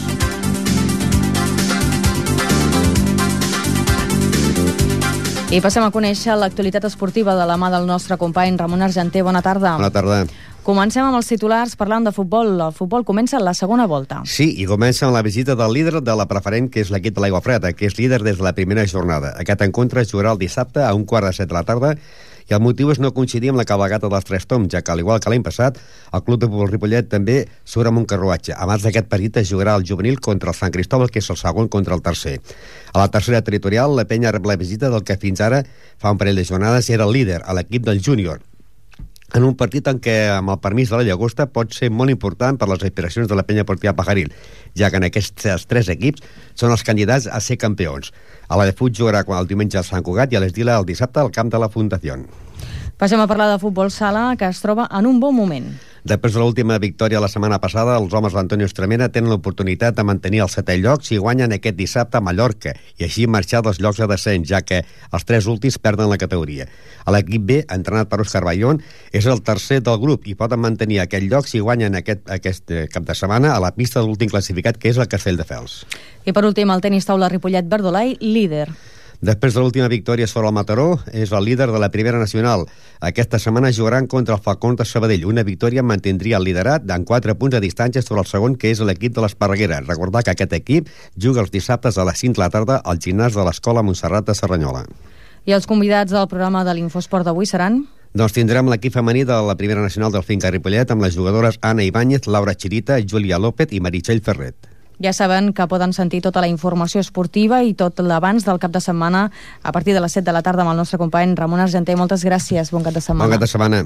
I passem a conèixer l'actualitat esportiva de la mà del nostre company Ramon Argenter. Bona tarda. Bona tarda. Comencem amb els titulars parlant de futbol. El futbol comença la segona volta. Sí, i comença amb la visita del líder de la preferent, que és l'equip de l'Aigua Freda, que és líder des de la primera jornada. Aquest encontre es jugarà el dissabte a 7:15 de la tarda, i el motiu és no coincidir amb la cabalgata dels Tres Toms, ja que, al igual que l'any passat, el Club de Futbol Ripollet també surt amb un carruatge. Abans d'aquest partit es jugarà el juvenil contra el Sant Cristòbal, que és el segon contra el tercer. A la tercera territorial, la penya rep la visita del que fins ara, fa un parell de jornades, era el líder, a l'equip del júnior, en un partit en què, amb el permís de la Llagosta, pot ser molt important per les aspiracions de la penya esportiva Pajaril, ja que en aquests 3 equips són els candidats a ser campions. A la de Fut jugarà el diumenge al Sant Cugat i a l'Esdila el dissabte al camp de la Fundació. Passem a parlar de futbol sala, que es troba en un bon moment. Després de l'última victòria la setmana passada, els homes d'Antonio Estremera tenen l'oportunitat de mantenir el 7è lloc si guanyen aquest dissabte a Mallorca i així marxar dels llocs de descens, ja que els 3 últims perden la categoria. L'equip B, entrenat per Òscar Bayón, és el tercer del grup i poden mantenir aquest lloc si guanyen aquest cap de setmana a la pista de l'últim classificat, que és el Castelldefels. I per últim, el tenis taula Ripollet Verdolai, líder. Després de l'última victòria sobre el Mataró, és el líder de la primera nacional. Aquesta setmana jugaran contra el Falcons de Sabadell. Una victòria mantindria el liderat en 4 punts de distància sobre el segon, que és l'equip de l'Esparreguera. Recordar que aquest equip juga els dissabtes a les 5 de la tarda al gimnàs de l'Escola Montserrat de Cerdanyola. I els convidats del programa de l'Infosport d'avui seran? Doncs tindrem l'equip femení de la primera nacional del Finca Ripollet amb les jugadores Anna Ibáñez, Laura Chirita, Júlia López i Meritxell Ferret. Ja saben que poden sentir tota la informació esportiva i tot l'abans del cap de setmana a partir de les 7 de la tarda amb el nostre company Ramon Argenter. Moltes gràcies. Bon cap de setmana. Bon cap de setmana.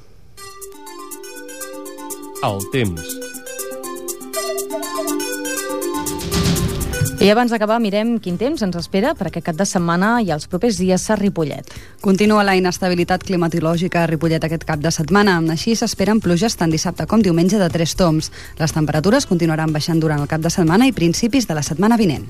El temps. I abans d'acabar, mirem quin temps ens espera per aquest cap de setmana i els propers dies a Ripollet. Continua la inestabilitat climatològica a Ripollet aquest cap de setmana. Així s'esperen pluges tant dissabte com diumenge de 3 toms. Les temperatures continuaran baixant durant el cap de setmana i principis de la setmana vinent.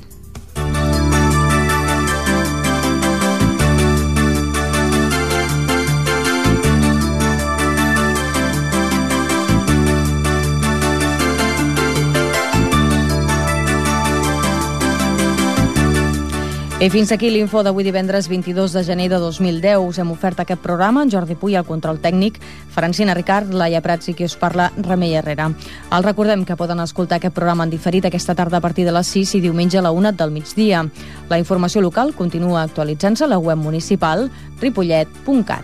I fins aquí l'info d'avui divendres 22 de gener de 2010. Us hem ofert aquest programa en Jordi Puy, al control tècnic, Francina Ricard, Laia Prats i qui us parla, Remei Herrera. Els recordem que poden escoltar aquest programa en diferit aquesta tarda a partir de les 6 i diumenge a la 1 del migdia. La informació local continua actualitzant-se a la web municipal ripollet.cat.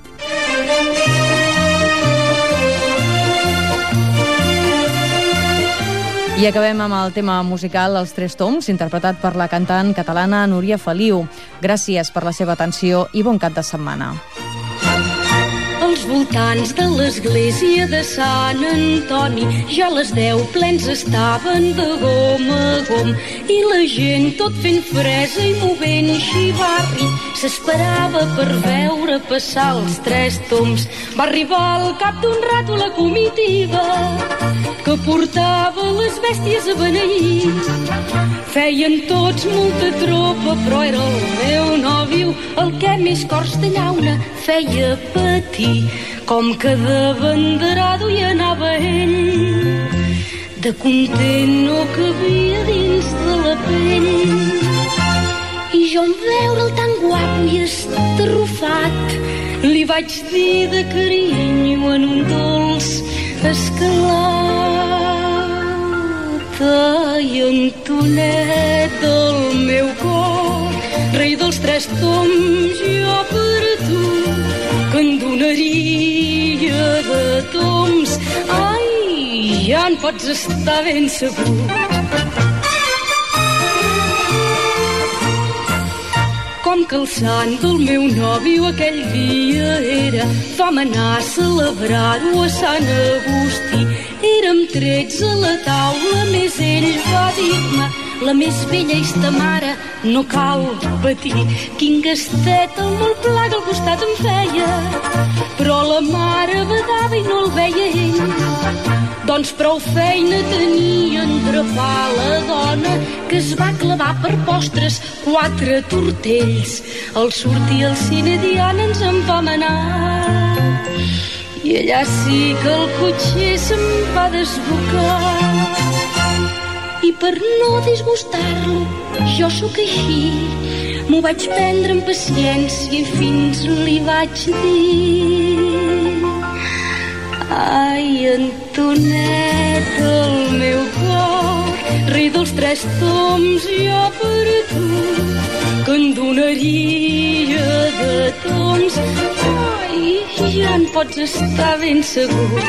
I acabem amb el tema musical Els Tres Toms, interpretat per la cantant catalana Núria Feliu. Gràcies per la seva atenció i bon cap de setmana. Als voltants de l'església de Sant Antoni ja a les 10 plens estaven de gom a gom i la gent tot fent fresa i movent xivarri s'esperava per veure passar els Tres Toms. Va arribar al cap d'un rato la comitiva que portava les bèsties a beneir. Feien tots molta tropa, però era el meu nòvio el que més cors de llauna feia patir. Com que de banderado hi anava ell, de content no cabia dins de la pell. I jo en veure'l tan guapo i estarrufat, li vaig dir de carinyo en un dolç escalat. I Antonet del meu cor, rei dels Tres Toms, jo per tu, que en donaria de toms ja en pots estar ben segur. Com que el sant del meu nòvio aquell dia era, vam anar a celebrar-ho a Sant Agustí. Érem 13 a la taula, més ell va dir-me: la més vella és ta mare, no cal patir. Quin gastet el molt pla que al costat em feia, però la mare badava i no el veia ell. Doncs prou feina tenia en drapar la dona, que es va clavar per postres 4 tortells. Al sortir al cine Diana ens en vam anar, i allà sí que el cotxer se'm va desbocar. I per no disgustar-lo, jo sóc així, m'ho vaig prendre amb paciència i fins li vaig dir: ai, Antonet, el meu cor, rei dels 3 toms, jo per tu, que en donaria de toms. Ai, ja en pots estar ben segur.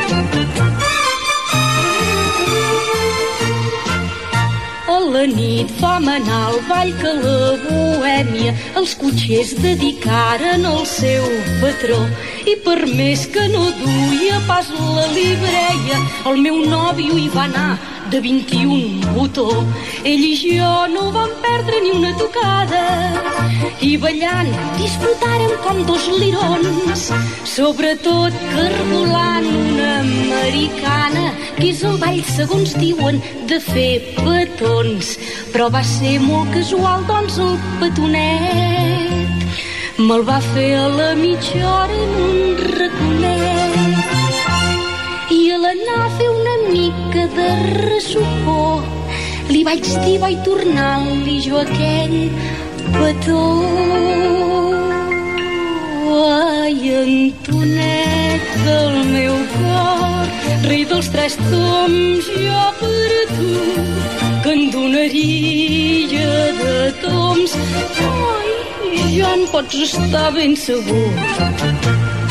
A la nit vam anar al ball que la bohèmia els cotxers dedicaren al seu patró, i per més que no duia pas la libreia, el meu nòvio hi va anar de 21 botó. Ell i jo no vam perdre ni una tocada, i ballant disfrutàrem com 2 lirons, sobretot cargolant una americana, que és el ball, segons diuen, de fer petons. Però va ser molt casual, doncs el petonet me'l va fer a la mitja hora en un raconet. I a l'anar a fer una mica de ressupor, li vaig dir, vaig tornar-li jo aquell petó. Ai, Antonet del meu cor, rei dels 3 toms, jo per tu, que en donaria de toms. Ai, ja en pots estar ben segur.